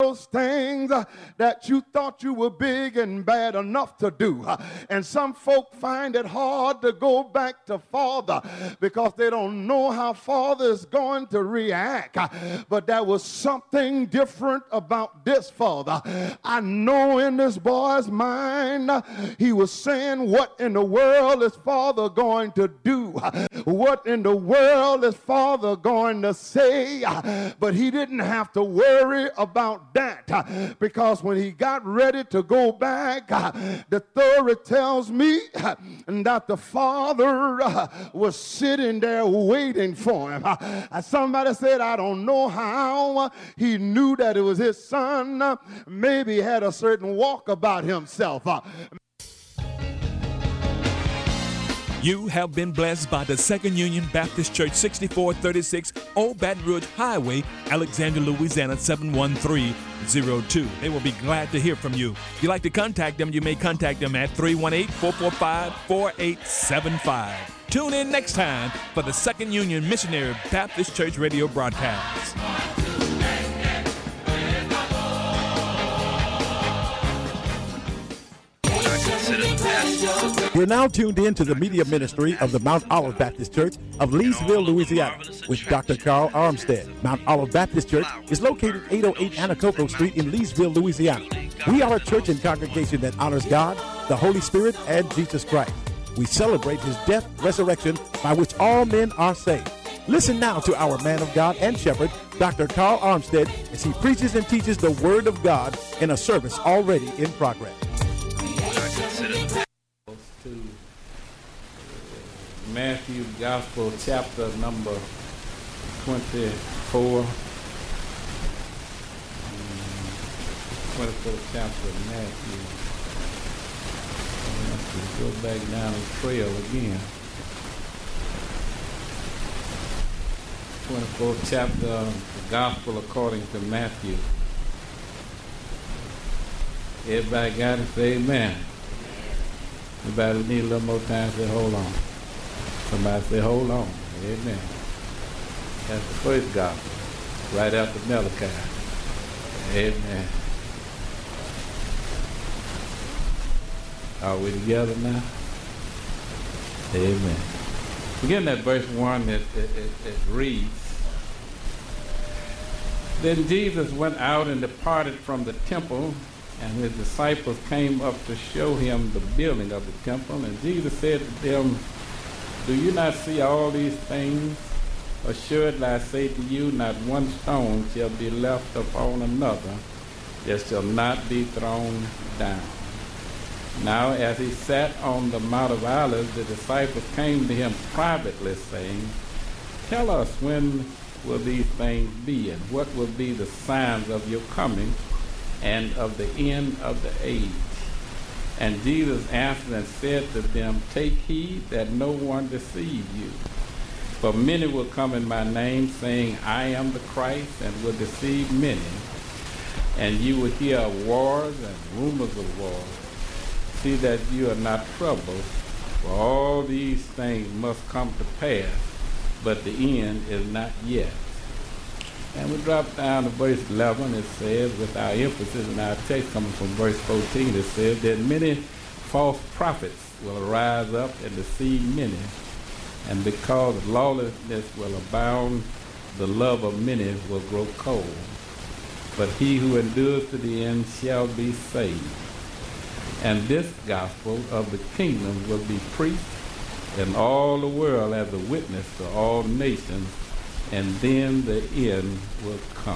those things that you thought you were big and bad enough to do. And some folk find it hard to go back to Father because they don't know how Father is going to react. But there was something different about this Father. I know in this boy's mind, he was saying, what in the world is Father going to do? What in the world is Father going to say? But he didn't have to worry about that, because when he got ready to go back, the story tells me that the Father was sitting there waiting for him. Somebody said, I don't know how he knew that it was his son. Maybe he had a certain walk about himself. You have been blessed by the Second Union Baptist Church, 6436 Old Baton Rouge Highway, Alexandria, Louisiana, 71302. They will be glad to hear from you. If you'd like to contact them, you may contact them at 318-445-4875. Tune in next time for the Second Union Missionary Baptist Church radio broadcast. You're now tuned in to the media ministry of the Mount Olive Baptist Church of Leesville, Louisiana, with Dr. Carl Armstead. Mount Olive Baptist Church is located 808 Anacoco Street in Leesville, Louisiana. We are a church and congregation that honors God, the Holy Spirit, and Jesus Christ. We celebrate his death, resurrection, by which all men are saved. Listen now to our man of God and shepherd, Dr. Carl Armstead, as he preaches and teaches the Word of God in a service already in progress. To Matthew Gospel, chapter number 24. 24th chapter of Matthew. Let's go back down the trail again. 24th chapter of the Gospel according to Matthew. Everybody got it? Say amen. Everybody need a little more time, say hold on. Somebody say hold on. Amen. That's the first gospel, right after Malachi. Amen. Are we together now? Amen. Beginning at verse 1, it reads, Then Jesus went out and departed from the temple, and his disciples came up to show him the building of the temple. And Jesus said to them, Do you not see all these things? Assuredly I say to you, not one stone shall be left upon another that shall not be thrown down. Now as he sat on the Mount of Olives, the disciples came to him privately, saying, Tell us, when will these things be, and what will be the signs of your coming and of the end of the age? And Jesus answered and said to them, Take heed that no one deceive you. For many will come in my name, saying, I am the Christ, and will deceive many. And you will hear of wars and rumors of wars. See that you are not troubled, for all these things must come to pass, but the end is not yet. And we drop down to verse 11. It says, with our emphasis in our text coming from verse 14, it says that many false prophets will arise up and deceive many. And because lawlessness will abound, the love of many will grow cold. But he who endures to the end shall be saved. And this gospel of the kingdom will be preached in all the world as a witness to all nations, and then the end will come.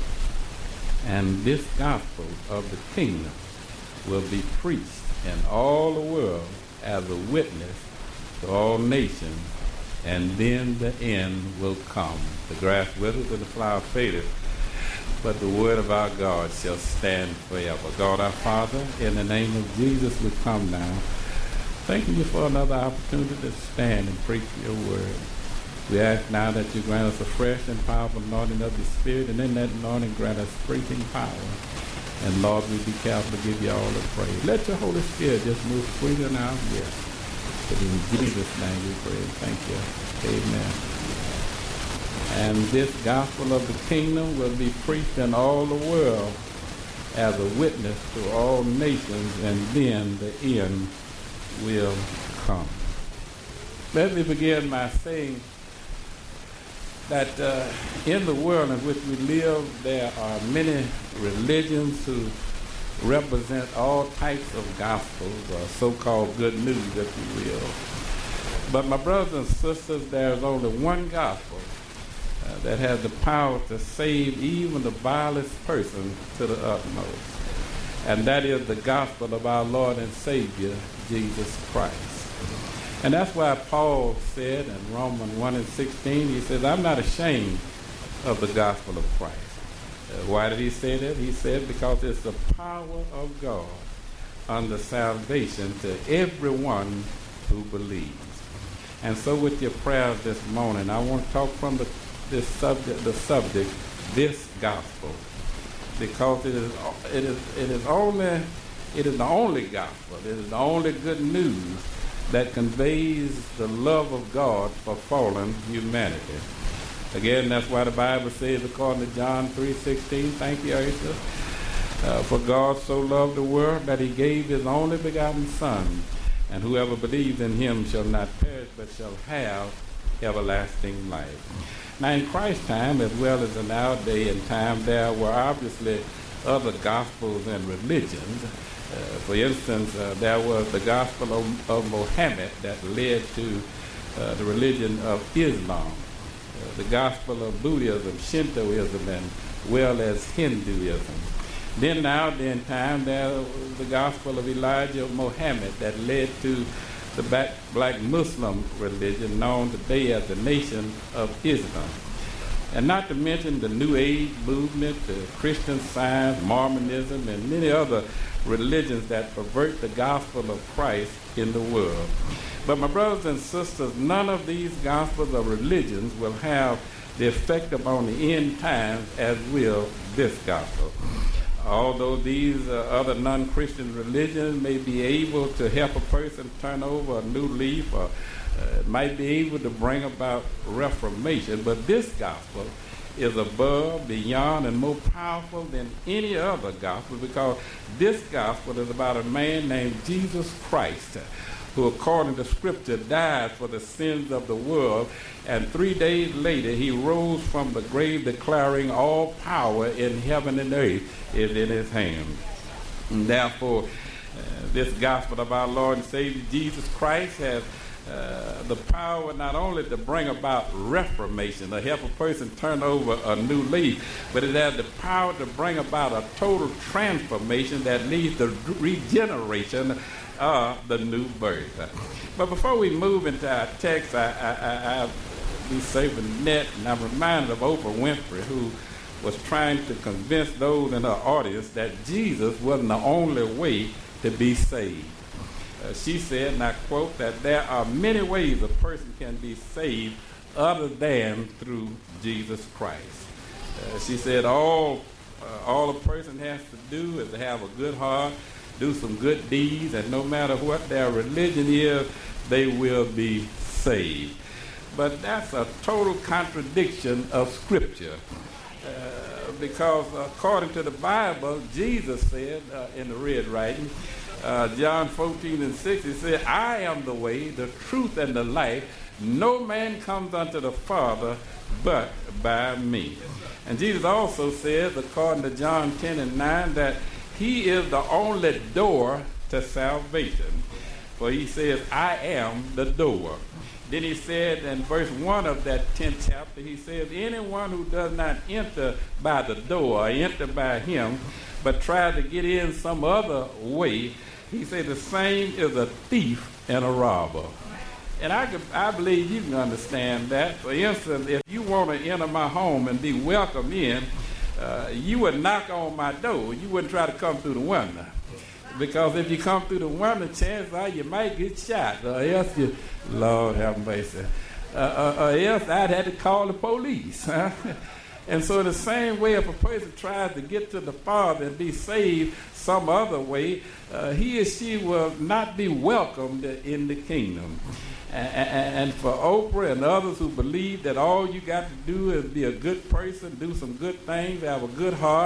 And this gospel of the kingdom will be preached in all the world as a witness to all nations, and then the end will come. The grass withers and the flower fadeth, but the word of our God shall stand forever. God our Father, in the name of Jesus, we come now, thanking you for another opportunity to stand and preach your word. We ask now that you grant us a fresh and powerful anointing of the Spirit, and in that anointing grant us preaching power. And Lord, we be careful to give you all the praise. Let your Holy Spirit just move freely in our midst. But in Jesus' name we pray. Thank you. Amen. And this gospel of the kingdom will be preached in all the world as a witness to all nations, and then the end will come. Let me begin by saying that in the world in which we live, there are many religions who represent all types of gospels, or so-called good news, if you will. But my brothers and sisters, there's only one gospel that has the power to save even the vilest person to the utmost. And that is the gospel of our Lord and Savior, Jesus Christ. And that's why Paul said in Romans 1:16, he says, I'm not ashamed of the gospel of Christ. Why did he say that? He said, because it's the power of God unto salvation to everyone who believes. And so with your prayers this morning, I want to talk from the subject, this gospel, because it is the only gospel, it is the only good news that conveys the love of God for fallen humanity. Again, that's why the Bible says, according to John 3:16, thank you, Asa, for God so loved the world that he gave his only begotten Son, and whoever believes in him shall not perish but shall have everlasting life. Now, in Christ's time, as well as in our day and time, there were obviously other gospels and religions. For instance, there was the gospel of Muhammad that led to the religion of Islam, the gospel of Buddhism, Shintoism, and well as Hinduism. Then in our day and time, there was the gospel of Elijah Muhammad that led to the black Muslim religion known today as the Nation of Islam. And not to mention the New Age movement, the Christian Science, Mormonism, and many other religions that pervert the gospel of Christ in the world. But my brothers and sisters, none of these gospels or religions will have the effect upon the end times as will this gospel. Although these other non-Christian religions may be able to help a person turn over a new leaf, or might be able to bring about reformation, but this gospel is above, beyond, and more powerful than any other gospel, because this gospel is about a man named Jesus Christ, who according to Scripture died for the sins of the world, and 3 days later he rose from the grave, declaring all power in heaven and earth is in his hand. And therefore, this gospel of our Lord and Savior Jesus Christ has the power not only to bring about reformation, to help a person turn over a new leaf, but it has the power to bring about a total transformation that leads to regeneration, the new birth. But before we move into our text, I'll be saving net, and I'm reminded of Oprah Winfrey, who was trying to convince those in her audience that Jesus wasn't the only way to be saved. She said, and I quote, that there are many ways a person can be saved other than through Jesus Christ. She said all a person has to do is to have a good heart, do some good deeds, and no matter what their religion is, they will be saved. But that's a total contradiction of Scripture. Because according to the Bible, Jesus said in the red writing, John 14:6, he said, I am the way, the truth, and the life. No man comes unto the Father but by me. And Jesus also says, according to John 10:9, that he is the only door to salvation. For he says, I am the door. Then he said in verse 1 of that 10th chapter, he says, anyone who does not enter by the door, or enter by him, but tries to get in some other way, he said the same is a thief and a robber. And I believe you can understand that. For instance, if you want to enter my home and be welcomed in, you would knock on my door. You wouldn't try to come through the window. Because if you come through the window, chances are you might get shot. Or else you, Lord have mercy. Or else I'd have to call the police. And so the same way, if a person tries to get to the Father and be saved some other way, he or she will not be welcomed in the kingdom. And for Oprah and others who believe that all you got to do is be a good person, do some good things, have a good heart,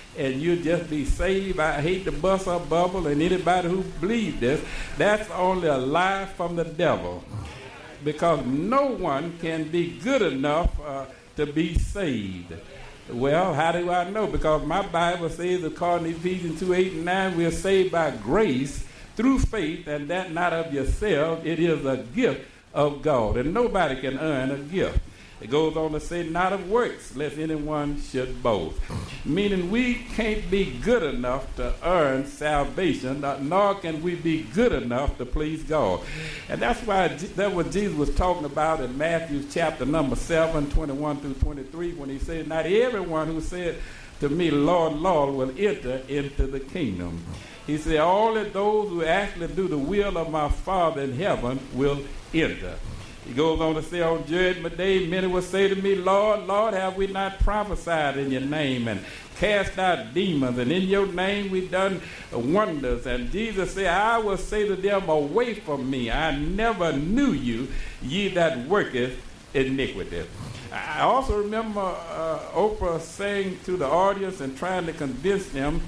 and you'll just be saved. I hate to bust a bubble, and anybody who believes this, that's only a lie from the devil. Because no one can be good enough to be saved. Well, how do I know? Because my Bible says, according to Ephesians 2:8-9, we are saved by grace through faith, and that not of yourself. It is a gift of God, and nobody can earn a gift. It goes on to say, not of works, lest anyone should boast. Meaning we can't be good enough to earn salvation, nor can we be good enough to please God. And that's why that's what Jesus was talking about in Matthew chapter number 7, 21 through 23, when he said, not everyone who said to me, Lord, Lord, will enter into the kingdom. He said, only those who actually do the will of my Father in heaven will enter. He goes on to say, on Judgment Day, many will say to me, Lord, Lord, have we not prophesied in your name and cast out demons, and in your name we done wonders? And Jesus said, I will say to them, away from me, I never knew you, ye that worketh iniquity. I also remember Oprah saying to the audience and trying to convince them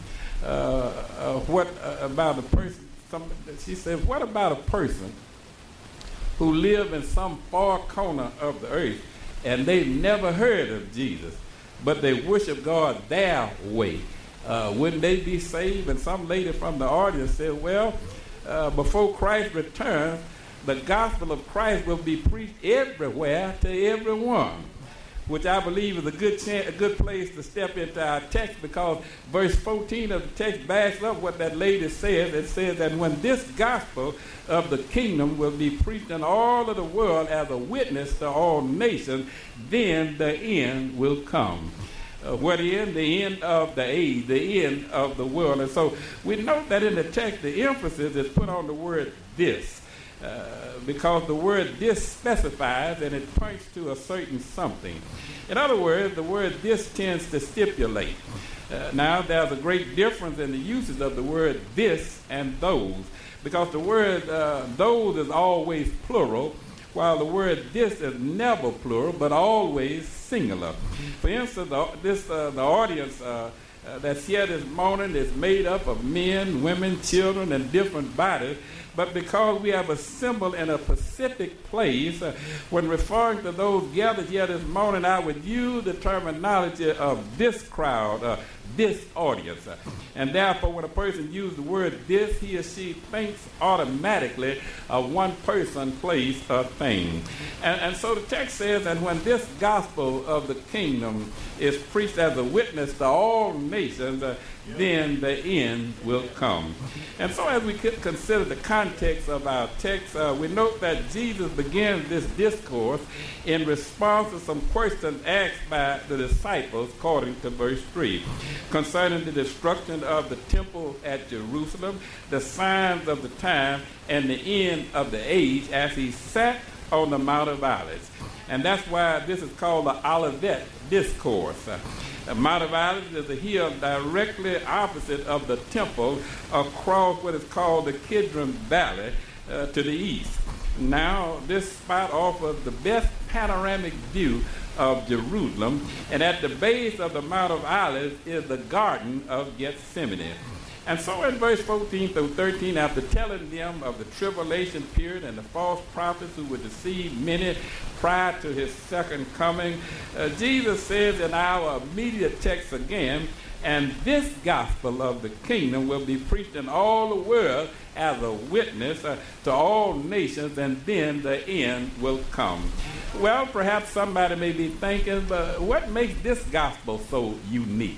what about a person. She said, what about a person who live in some far corner of the earth and they've never heard of Jesus, but they worship God their way? Wouldn't they be saved? And some lady from the audience said, well, before Christ returns, the gospel of Christ will be preached everywhere to everyone, which I believe is a good place to step into our text, because verse 14 of the text backs up what that lady says. It says that when this gospel of the kingdom will be preached in all of the world as a witness to all nations, then the end will come. What end? The end of the age, the end of the world. And so we note that in the text, the emphasis is put on the word this. Because the word this specifies and it points to a certain something. In other words, the word this tends to stipulate. Now, there's a great difference in the usage of the word this and those, because the word those is always plural, while the word this is never plural, but always singular. For instance, the audience that's here this morning is made up of men, women, children, and different bodies. But because we have assembled in a specific place, when referring to those gathered here this morning, I would use the terminology of this crowd, this audience. And therefore, when a person uses the word this, he or she thinks automatically of one person, place, or thing. And so the text says, and when this gospel of the kingdom is preached as a witness to all nations, then the end will come. And so as we consider the context of our text, we note that Jesus begins this discourse in response to some questions asked by the disciples, according to verse 3, concerning the destruction of the temple at Jerusalem, the signs of the time, and the end of the age, as he sat on the Mount of Olives. And that's why this is called the Olivet Discourse. The Mount of Olives is a hill directly opposite of the temple, across what is called the Kidron Valley to the east. Now, this spot offers the best panoramic view of Jerusalem, and at the base of the Mount of Olives is the Garden of Gethsemane. And so in verse 14 through 13, after telling them of the tribulation period and the false prophets who would deceive many prior to his second coming, Jesus says in our immediate text again, and this gospel of the kingdom will be preached in all the world as a witness to all nations, and then the end will come. Well, perhaps somebody may be thinking, but what makes this gospel so unique?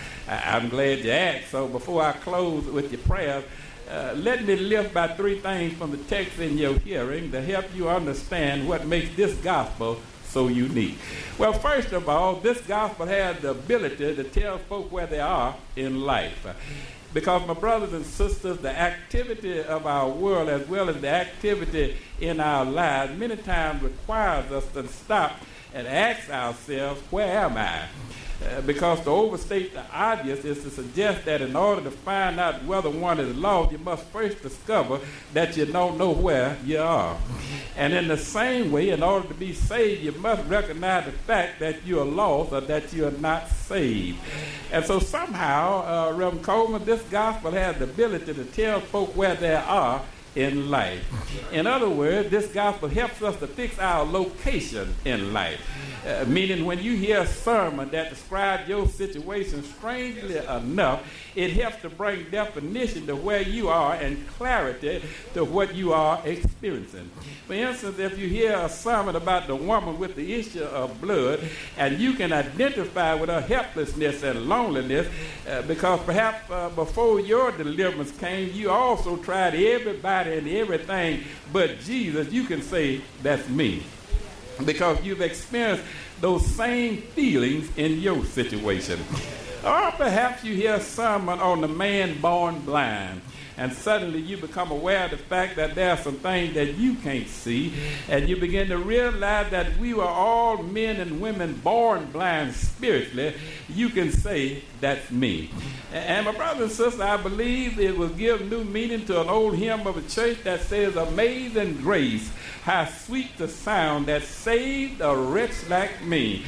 I'm glad you asked. So before I close with your prayers, let me lift by three things from the text in your hearing to help you understand what makes this gospel so unique. Well, first of all, this gospel has the ability to tell folk where they are in life. Because, my brothers and sisters, the activity of our world, as well as the activity in our lives, many times requires us to stop and ask ourselves, where am I? because to overstate the obvious is to suggest that in order to find out whether one is lost, you must first discover that you don't know where you are. And in the same way, in order to be saved, you must recognize the fact that you are lost or that you are not saved. And so somehow, Reverend Coleman, this gospel has the ability to tell folk where they are in life. In other words, this gospel helps us to fix our location in life. Meaning when you hear a sermon that describes your situation, strangely enough, it helps to bring definition to where you are and clarity to what you are experiencing. For instance, if you hear a sermon about the woman with the issue of blood, and you can identify with her helplessness and loneliness, because perhaps before your deliverance came, you also tried everybody and everything but Jesus, you can say, that's me. Because you've experienced those same feelings in your situation. Or perhaps you hear a sermon on the man born blind, and suddenly you become aware of the fact that there are some things that you can't see, and you begin to realize that we were all men and women born blind spiritually. You can say, that's me. And my brother and sister, I believe it will give new meaning to an old hymn of a church that says, amazing grace, how sweet the sound that saved a wretch like me.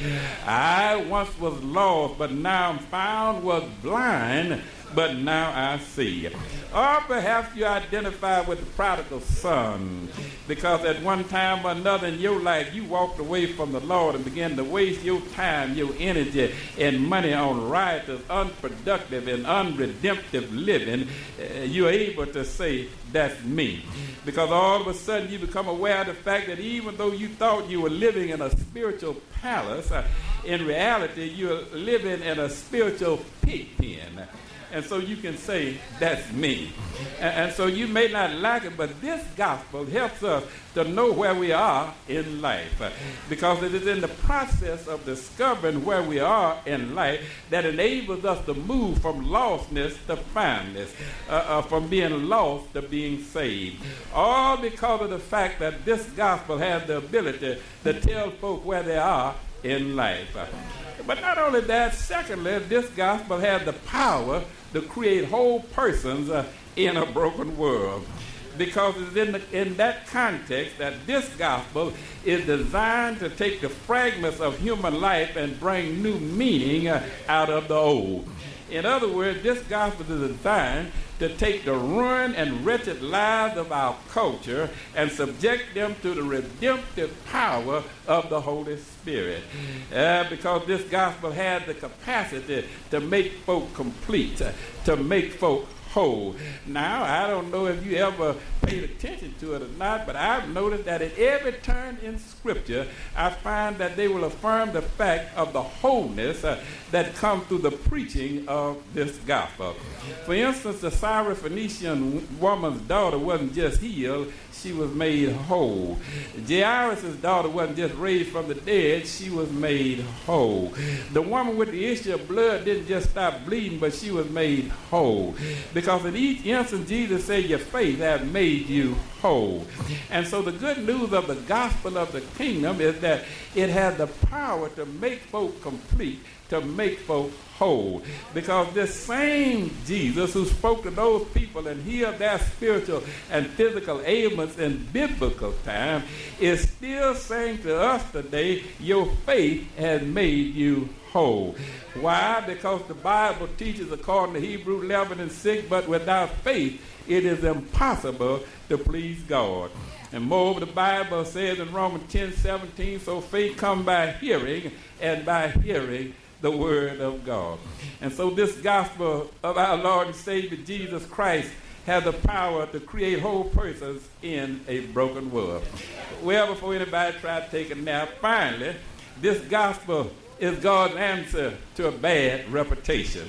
I once was lost, but now I'm found, was blind, but now I see. Or perhaps you identify with the prodigal son, because at one time or another in your life you walked away from the Lord and began to waste your time, your energy, and money on riotous, unproductive, and unredemptive living. You're able to say, that's me. Because all of a sudden you become aware of the fact that even though you thought you were living in a spiritual palace, in reality you're living in a spiritual pig pen. And so you can say, that's me. And so you may not like it, but this gospel helps us to know where we are in life. Because it is in the process of discovering where we are in life that enables us to move from lostness to foundness, from being lost to being saved. All because of the fact that this gospel has the ability to tell folk where they are in life. But not only that, secondly, this gospel has the power to create whole persons in a broken world. Because it's in that context that this gospel is designed to take the fragments of human life and bring new meaning out of the old. In other words, this gospel is designed to take the ruined and wretched lives of our culture and subject them to the redemptive power of the Holy Spirit. Because this gospel has the capacity to make folk complete, to make folk whole. Now, I don't know if you ever paid attention to it or not, but I've noticed that at every turn in Scripture, I find that they will affirm the fact of the wholeness that comes through the preaching of this gospel. For instance, the Syrophoenician woman's daughter wasn't just healed, she was made whole. Jairus' daughter wasn't just raised from the dead, she was made whole. The woman with the issue of blood didn't just stop bleeding, but she was made whole. Because in each instance, Jesus said, your faith has made you whole. And so the good news of the gospel of the kingdom is that it has the power to make folk complete, to make folk whole. Because this same Jesus who spoke to those people and healed their spiritual and physical ailments in biblical time is still saying to us today, your faith has made you whole. Why? Because the Bible teaches, according to Hebrews 11:6, but without faith it is impossible to please God. And moreover, the Bible says in Romans 10:17, so faith comes by hearing, and by hearing the word of God. And so this gospel of our Lord and Savior Jesus Christ has the power to create whole persons in a broken world. Well, before anybody tries to take a nap, finally, this gospel is God's answer to a bad reputation.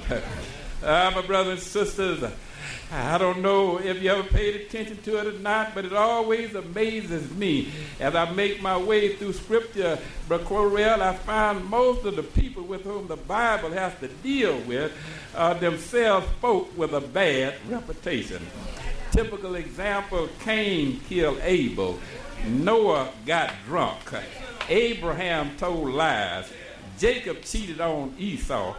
My brothers and sisters, I don't know if you ever paid attention to it or not, but it always amazes me as I make my way through Scripture. But Correll, I found most of the people with whom the Bible has to deal with themselves folk with a bad reputation. Typical example, Cain killed Abel. Noah got drunk. Abraham told lies. Jacob cheated on Esau.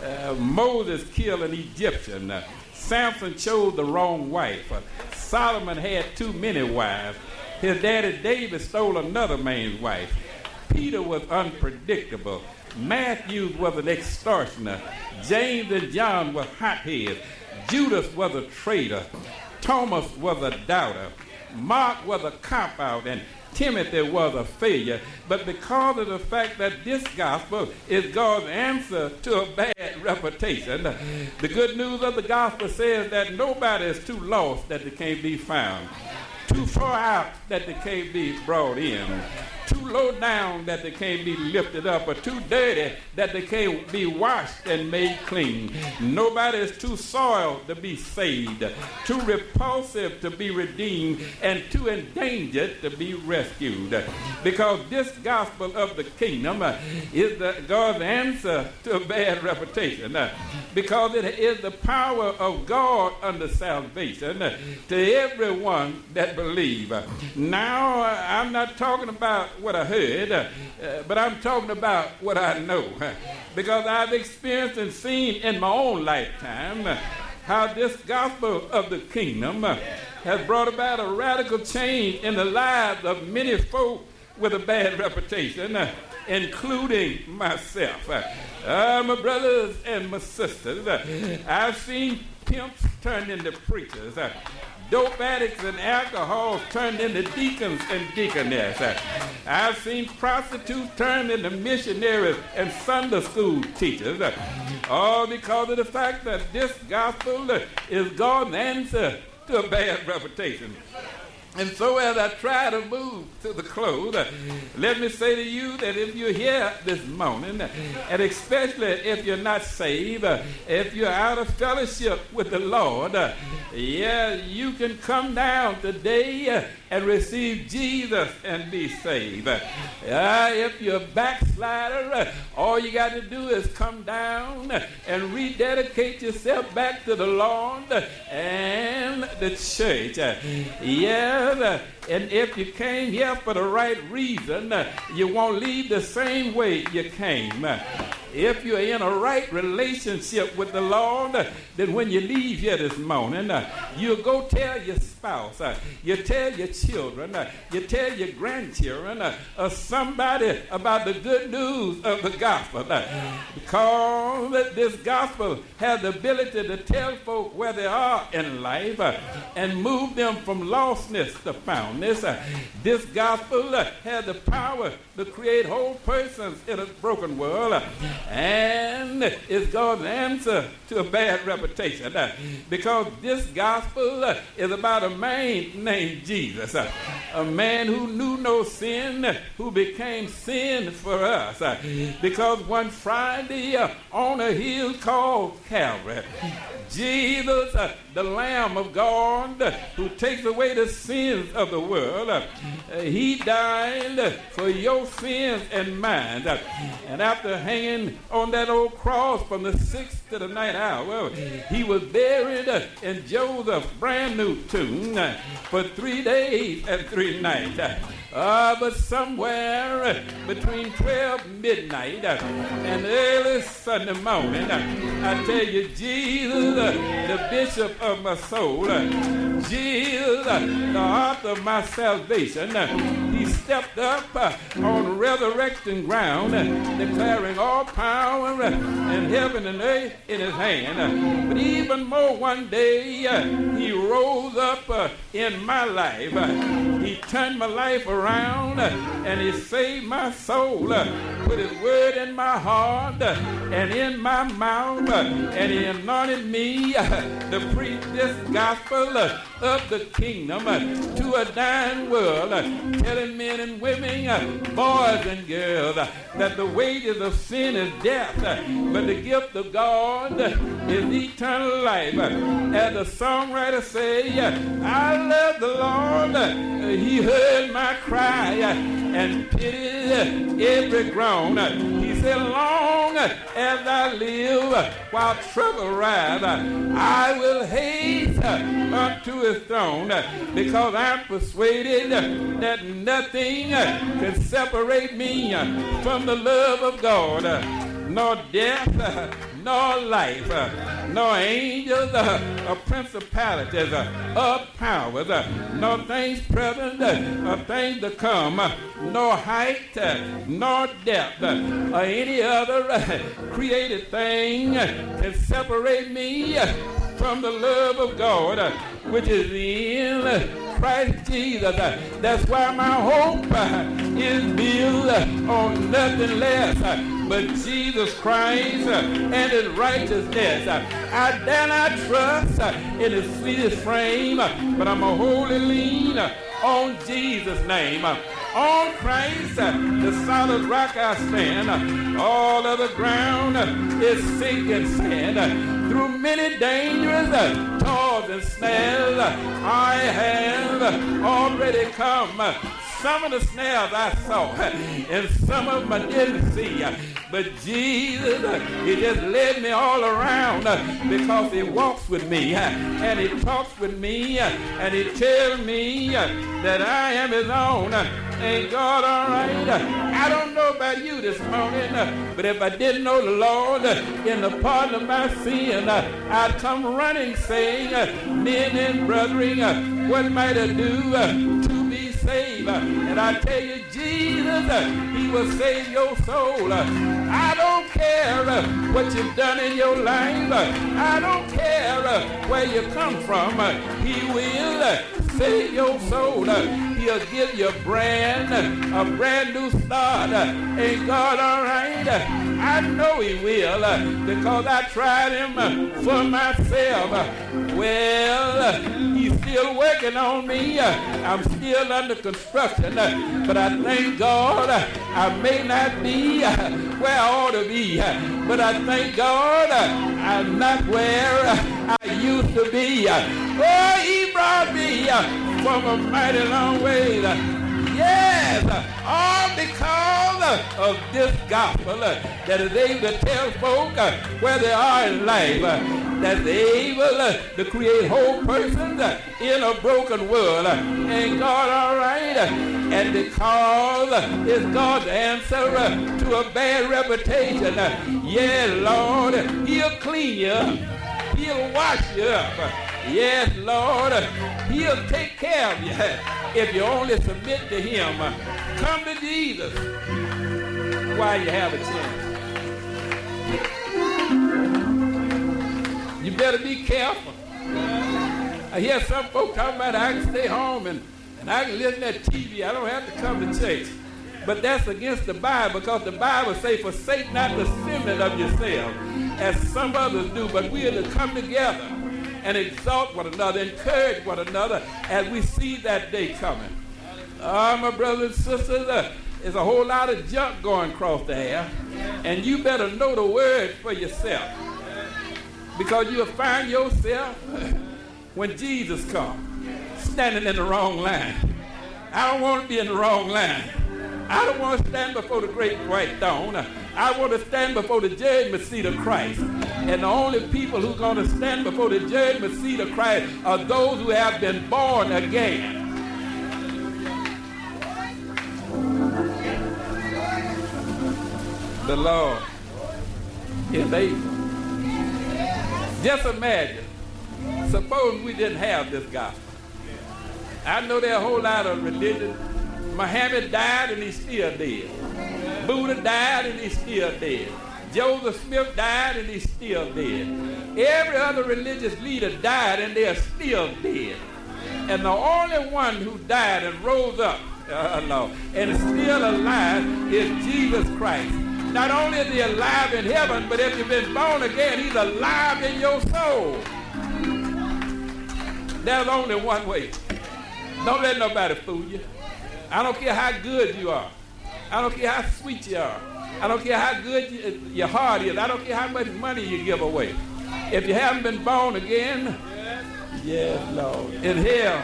Moses killed an Egyptian. Samson chose the wrong wife. Solomon had too many wives. His daddy David stole another man's wife. Peter was unpredictable. Matthew was an extortioner. James and John were hotheads. Judas was a traitor. Thomas was a doubter. Mark was a cop-out, and Timothy was a failure. But because of the fact that this gospel is God's answer to a bad reputation, the good news of the gospel says that nobody is too lost that they can't be found, too far out that they can't be brought in, too low down that they can't be lifted up, or too dirty that they can't be washed and made clean. Nobody is too soiled to be saved, too repulsive to be redeemed, and too endangered to be rescued. Because this gospel of the kingdom is God's answer to a bad reputation. Because it is the power of God unto salvation to everyone that believes. Now, I'm not talking about what I heard, but I'm talking about what I know, because I've experienced and seen in my own lifetime how this gospel of the kingdom has brought about a radical change in the lives of many folk with a bad reputation, including myself. My brothers and my sisters, I've seen pimps turned into preachers, dope addicts and alcohol turned into deacons and deaconess. I've seen prostitutes turned into missionaries and Sunday school teachers, all because of the fact that this gospel is God's answer to a bad reputation. And so as I try to move to the close, let me say to you that if you're here this morning, and especially if you're not saved, if you're out of fellowship with the Lord, you can come down today and receive Jesus and be saved. If you're a backslider, all you got to do is come down and rededicate yourself back to the Lord and the church. And if you came here for the right reason, you won't leave the same way you came. If you're in a right relationship with the Lord, then when you leave here this morning, you'll go tell your spouse, you tell your children, you tell your grandchildren, or somebody about the good news of the gospel. Because this gospel has the ability to tell folk where they are in life and move them from lostness to foundness. This gospel has the power to create whole persons in a broken world, and is God's answer to a bad reputation. Because this gospel is about a man named Jesus, a man who knew no sin, who became sin for us. Because one Friday on a hill called Calvary, Jesus, the Lamb of God, who takes away the sins of the world, he died for your sins and mine. And after hanging on that old cross from the 6th to the 9th hour, he was buried in Joseph's brand new tomb for 3 days and 3 nights. But somewhere between 12 midnight and early Sunday morning, I tell you, Jesus, the bishop of my soul, Jesus, the author of my salvation, he stepped up on resurrection ground, declaring all power in heaven and earth in his hand. But even more, one day, he rose up in my life. He turned my life around and he saved my soul. Put his word in my heart and in my mouth, and he anointed me to preach this gospel of the kingdom to a dying world, telling men and women, boys and girls, that the wages of sin is death, but the gift of God is eternal life. As the songwriter says, I love the Lord, he heard my cry and pitied every groan. He said, as long as I live, while trouble rise, I will haste unto his throne, because I'm persuaded that nothing can separate me from the love of God, nor death, nor life, nor angels, or principalities, or powers, nor things present, or things to come, nor height, nor depth, or any other created thing can separate me from the love of God, which is in Christ Jesus. That's why my hope is built on nothing less but Jesus Christ and his righteousness. I dare not trust in his sweetest frame, but I'm a wholly lean on Jesus' name. On Christ, the solid rock I stand. All of the ground is sinking sand. Through many dangerous toils and snares, I have already come. Some of the snares I saw, and some of them I didn't see. But Jesus, he just led me all around because he walks with me, and he talks with me, and he tells me that I am his own. Ain't God all right? I don't know about you this morning, but if I didn't know the Lord in the pardon of my sin, I'd come running saying, men and brethren, what might I do to be saved? And I tell you, Jesus, he will save your soul. I don't care what you've done in your life. I don't care where you come from. He will save your soul. He'll give you a brand new start. Ain't God all right? I know he will, because I tried him for myself. Well, he's still working on me. I'm still under construction, but I thank God I may not be where I ought to be, but I thank God I'm not where I used to be. Oh, he brought me from a mighty long way. Yes, all because of this gospel that is able to tell folk where they are in life, that's able to create whole persons in a broken world. Ain't God all right? And because it's God's answer to a bad reputation, yeah, Lord, he'll clean you up. He'll wash you up. Yes, Lord, he'll take care of you if you only submit to him. Come to Jesus while you have a chance. You better be careful. I hear some folks talking about I can stay home and I can listen to TV. I don't have to come to church. But that's against the Bible, because the Bible says, forsake not the assembling of yourself, as some others do, but we are to come together and exalt one another, encourage one another as we see that day coming. My brothers and sisters, there's a whole lot of junk going across the air, and you better know the word for yourself, because you'll find yourself when Jesus comes standing in the wrong line. I don't want to be in the wrong line. I don't want to stand before the great white throne. I want to stand before the judgment seat of Christ. And the only people who are going to stand before the judgment seat of Christ are those who have been born again. The Lord is able. Just imagine, suppose we didn't have this gospel. I know there are a whole lot of religions. Muhammad died and he's still dead. Buddha died and he's still dead. Joseph Smith died and he's still dead. Every other religious leader died and they're still dead. And the only one who died and rose up and is still alive is Jesus Christ. Not only is he alive in heaven, but if you've been born again, he's alive in your soul. There's only one way. Don't let nobody fool you. I don't care how good you are. I don't care how sweet you are. I don't care how good your heart is. I don't care how much money you give away. If you haven't been born again, yes, Lord, in hell,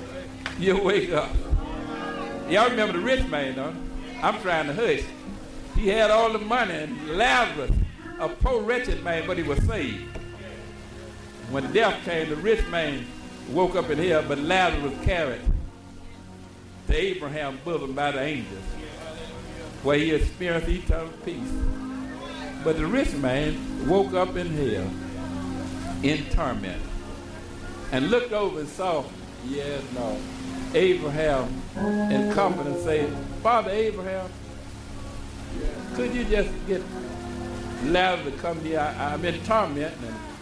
you'll wake up. Y'all remember the rich man, though? I'm trying to hush. He had all the money, and Lazarus, a poor wretched man, but he was saved. When death came, the rich man woke up in hell, but Lazarus was carried to Abraham's bosom by the angels, where he experienced eternal peace. But the rich man woke up in hell, in torment, and looked over and saw, Abraham in confidence said, Father Abraham, could you just get Lazarus to come here? I'm in torment, and